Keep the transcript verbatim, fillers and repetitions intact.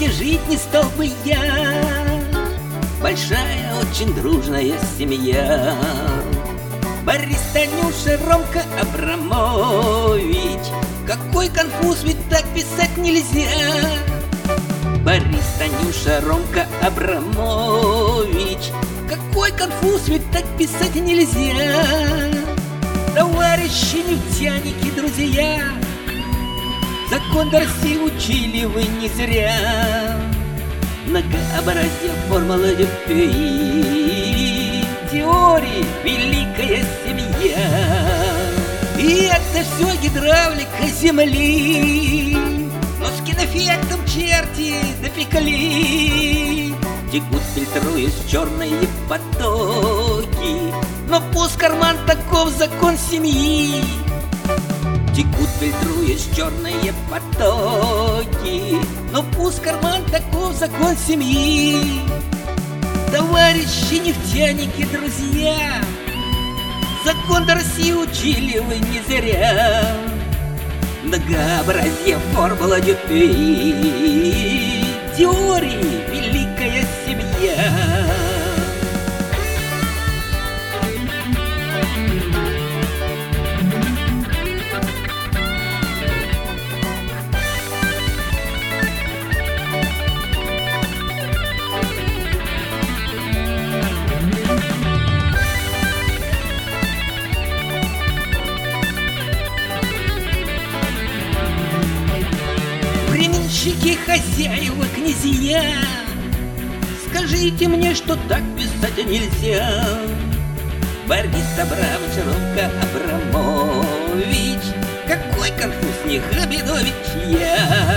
где жить не стал бы я. Большая, очень дружная семья. Борис, Танюша, Ромка, Абрамович. Какой конфуз, ведь так писать нельзя. Борис, Танюша, Ромка, Абрамович. Какой конфуз, ведь так писать нельзя. Товарищи нефтяники, друзья, закон Дарси учили вы не зря. Многообразие формулы Дюпюи, теории великая семья. И это все гидравлика земли, но с кинофектом черти допекли. Текут, фильтруясь черные потоки, но пуст карман, таков закон семьи. Текут, фильтруясь черные потоки, но пуст карман, таков закон семьи. Товарищи нефтяники, друзья, закон Дарси учили вы не зря. Многообразие формула Дюпюи, теории великая семья. Временщики, хозяева, князья, скажите мне, что так писать нельзя. Борис Абрамович, Ромка, Абрамович. Какой конфуз, не Хабидович я.